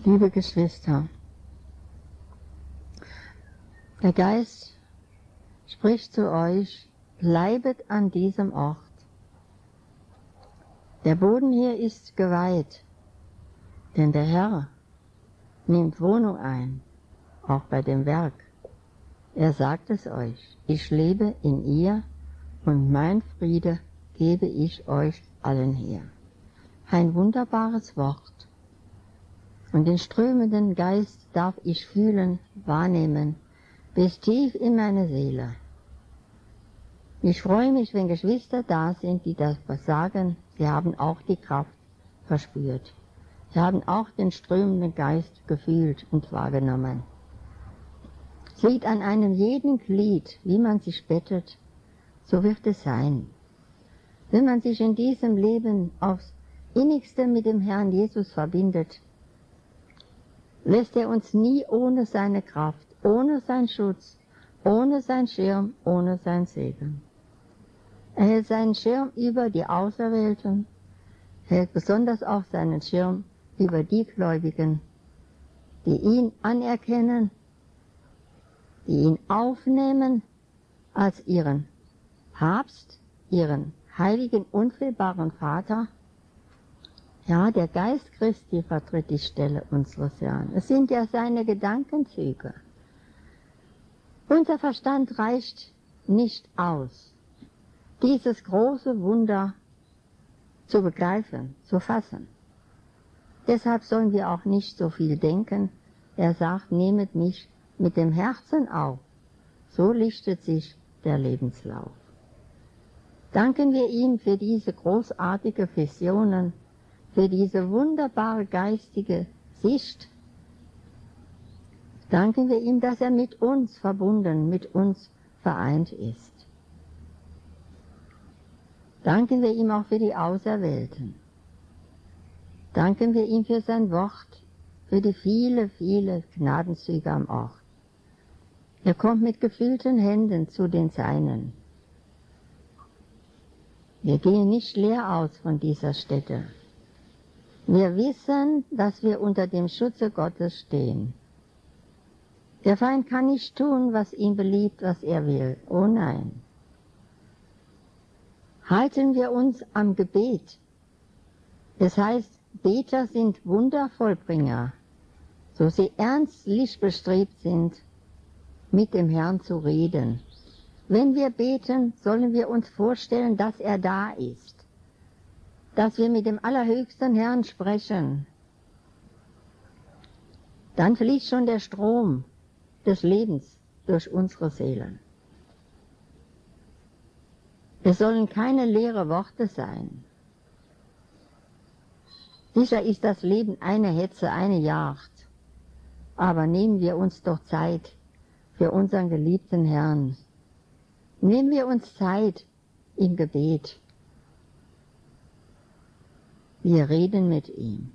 Liebe Geschwister, der Geist spricht zu euch, bleibet an diesem Ort. Der Boden hier ist geweiht, denn der Herr nimmt Wohnung ein, auch bei dem Werk. Er sagt es euch, ich lebe in ihr und mein Friede gebe ich euch allen her. Ein wunderbares Wort. Und den strömenden Geist darf ich fühlen, wahrnehmen, bis tief in meine Seele. Ich freue mich, wenn Geschwister da sind, die das sagen, sie haben auch die Kraft verspürt. Sie haben auch den strömenden Geist gefühlt und wahrgenommen. Es liegt an einem jeden Glied, wie man sich bettet, so wird es sein. Wenn man sich in diesem Leben aufs Innigste mit dem Herrn Jesus verbindet, lässt er uns nie ohne seine Kraft, ohne seinen Schutz, ohne seinen Schirm, ohne sein Segen. Er hält seinen Schirm über die Auserwählten, hält besonders auch seinen Schirm über die Gläubigen, die ihn anerkennen, die ihn aufnehmen als ihren Papst, ihren heiligen, unfehlbaren Vater. Ja, der Geist Christi vertritt die Stelle unseres Herrn. Es sind ja seine Gedankenzüge. Unser Verstand reicht nicht aus, dieses große Wunder zu begreifen, zu fassen. Deshalb sollen wir auch nicht so viel denken. Er sagt, nehmet mich mit dem Herzen auf. So lichtet sich der Lebenslauf. Danken wir ihm für diese großartige Visionen, für diese wunderbare geistige Sicht. Danken wir ihm, dass er mit uns verbunden, mit uns vereint ist. Danken wir ihm auch für die Auserwählten. Danken wir ihm für sein Wort, für die viele Gnadenzüge am Ort. Er kommt mit gefüllten Händen zu den Seinen. Wir gehen nicht leer aus von dieser Stätte. Wir wissen, dass wir unter dem Schutze Gottes stehen. Der Feind kann nicht tun, was ihm beliebt, was er will. Oh nein. Halten wir uns am Gebet. Es heißt, Beter sind Wundervollbringer, so sie ernstlich bestrebt sind, mit dem Herrn zu reden. Wenn wir beten, sollen wir uns vorstellen, dass er da ist, dass wir mit dem allerhöchsten Herrn sprechen. Dann fließt schon der Strom des Lebens durch unsere Seelen. Es sollen keine leeren Worte sein. Sicher ist das Leben eine Hetze, eine Jagd, aber nehmen wir uns doch Zeit für unseren geliebten Herrn. Nehmen wir uns Zeit im Gebet. Wir reden mit ihm.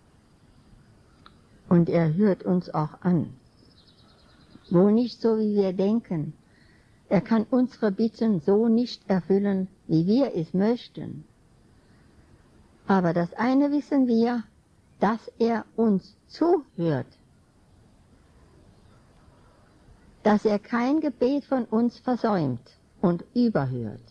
Und er hört uns auch an. Wohl nicht so, wie wir denken. Er kann unsere Bitten so nicht erfüllen, wie wir es möchten. Aber das eine wissen wir, dass er uns zuhört. Dass er kein Gebet von uns versäumt und überhört.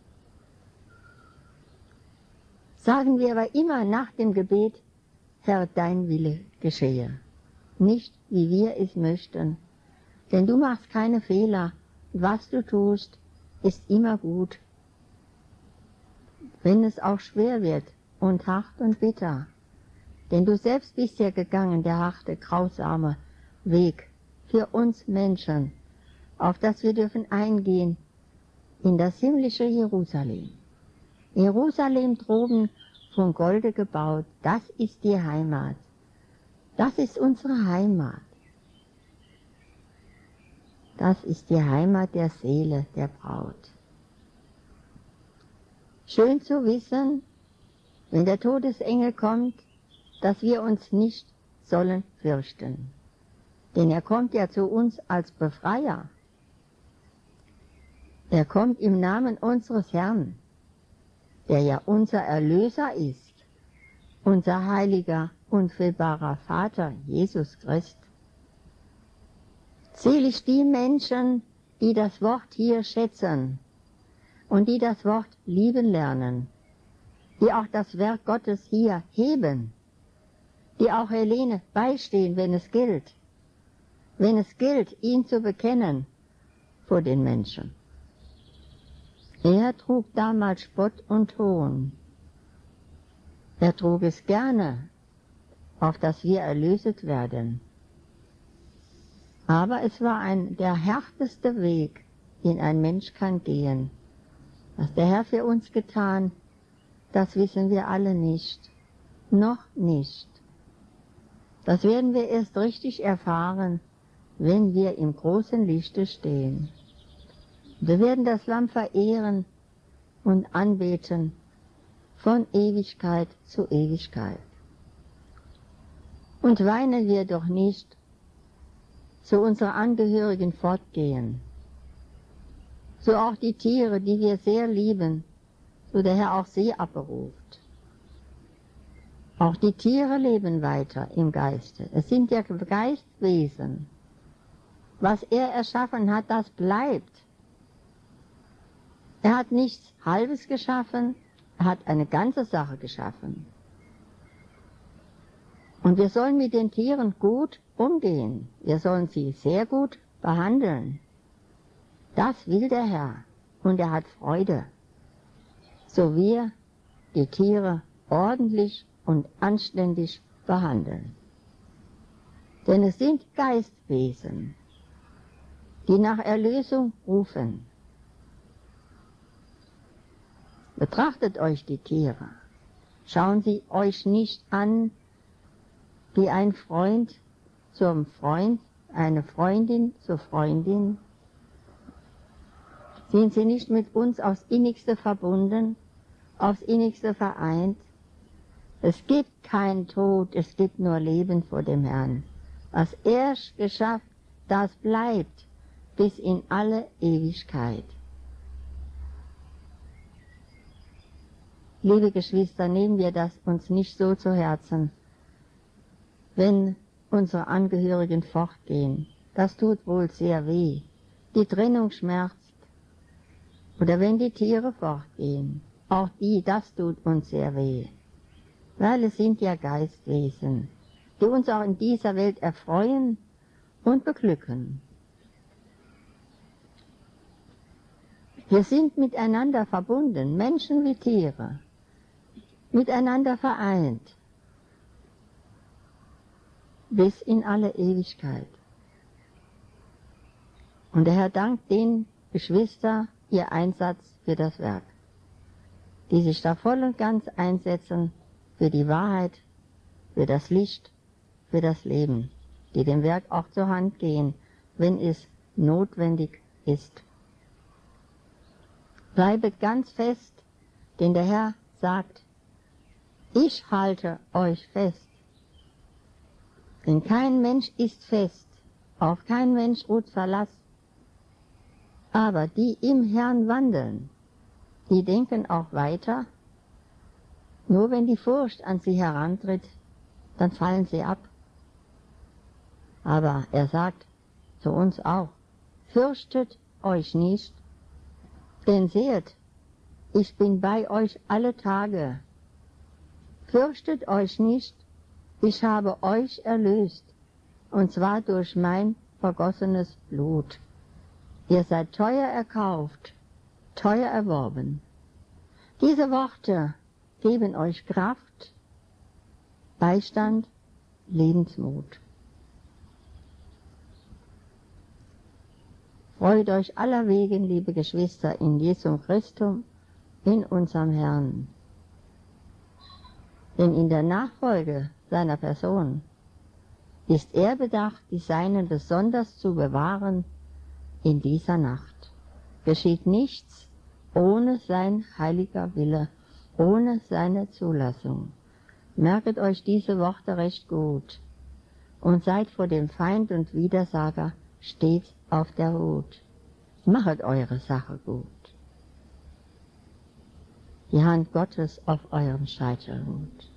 Sagen wir aber immer nach dem Gebet, Herr, dein Wille geschehe. Nicht, wie wir es möchten. Denn du machst keine Fehler. Was du tust, ist immer gut. Wenn es auch schwer wird und hart und bitter. Denn du selbst bist ja gegangen, der harte, grausame Weg für uns Menschen, auf das wir dürfen eingehen in das himmlische Jerusalem. Jerusalem droben von Golde gebaut, das ist die Heimat. Das ist unsere Heimat. Das ist die Heimat der Seele, der Braut. Schön zu wissen, wenn der Todesengel kommt, dass wir uns nicht sollen fürchten. Denn er kommt ja zu uns als Befreier. Er kommt im Namen unseres Herrn, der ja unser Erlöser ist, unser Heiliger unfehlbarer Vater, Jesus Christ. Selig die Menschen, die das Wort hier schätzen und die das Wort lieben lernen, die auch das Werk Gottes hier heben, die auch Helene beistehen, wenn es gilt, ihn zu bekennen vor den Menschen. Er trug damals Spott und Hohn. Er trug es gerne, auf dass wir erlöset werden. Aber es war der härteste Weg, den ein Mensch kann gehen. Was der Herr für uns getan, das wissen wir alle nicht. Noch nicht. Das werden wir erst richtig erfahren, wenn wir im großen Lichte stehen. Wir werden das Lamm verehren und anbeten von Ewigkeit zu Ewigkeit. Und weinen wir doch nicht, so unsere Angehörigen fortgehen, so auch die Tiere, die wir sehr lieben, so der Herr auch sie abberuft. Auch die Tiere leben weiter im Geiste. Es sind ja Geistwesen. Was er erschaffen hat, das bleibt. Er hat nichts Halbes geschaffen, er hat eine ganze Sache geschaffen. Und wir sollen mit den Tieren gut umgehen. Wir sollen sie sehr gut behandeln. Das will der Herr. Und er hat Freude. So wir die Tiere ordentlich und anständig behandeln. Denn es sind Geistwesen, die nach Erlösung rufen. Betrachtet euch die Tiere. Schauen sie euch nicht an wie ein Freund zum Freund, eine Freundin zur Freundin. Sind sie nicht mit uns aufs Innigste verbunden, aufs Innigste vereint? Es gibt keinen Tod, es gibt nur Leben vor dem Herrn. Was er geschafft, das bleibt bis in alle Ewigkeit. Liebe Geschwister, nehmen wir das uns nicht so zu Herzen, wenn unsere Angehörigen fortgehen. Das tut wohl sehr weh. Die Trennung schmerzt. Oder wenn die Tiere fortgehen. Auch das tut uns sehr weh. Weil es sind ja Geistwesen, die uns auch in dieser Welt erfreuen und beglücken. Wir sind miteinander verbunden, Menschen wie Tiere, miteinander vereint, bis in alle Ewigkeit. Und der Herr dankt den Geschwistern ihr Einsatz für das Werk, die sich da voll und ganz einsetzen für die Wahrheit, für das Licht, für das Leben, die dem Werk auch zur Hand gehen, wenn es notwendig ist. Bleibet ganz fest, denn der Herr sagt, ich halte euch fest. Denn kein Mensch ist fest, auf kein Mensch ruht Verlass. Aber die im Herrn wandeln, die denken auch weiter. Nur wenn die Furcht an sie herantritt, dann fallen sie ab. Aber er sagt zu uns auch, fürchtet euch nicht, denn seht, ich bin bei euch alle Tage. Fürchtet euch nicht, ich habe euch erlöst, und zwar durch mein vergossenes Blut. Ihr seid teuer erkauft, teuer erworben. Diese Worte geben euch Kraft, Beistand, Lebensmut. Freut euch allerwegen, liebe Geschwister, in Jesum Christum, in unserem Herrn. Denn in der Nachfolge seiner Person ist er bedacht, die Seinen besonders zu bewahren in dieser Nacht. Geschieht nichts ohne sein heiliger Wille, ohne seine Zulassung. Merket euch diese Worte recht gut und seid vor dem Feind und Widersager stets auf der Hut. Machet eure Sache gut. Die Hand Gottes auf eurem Scheitel ruht.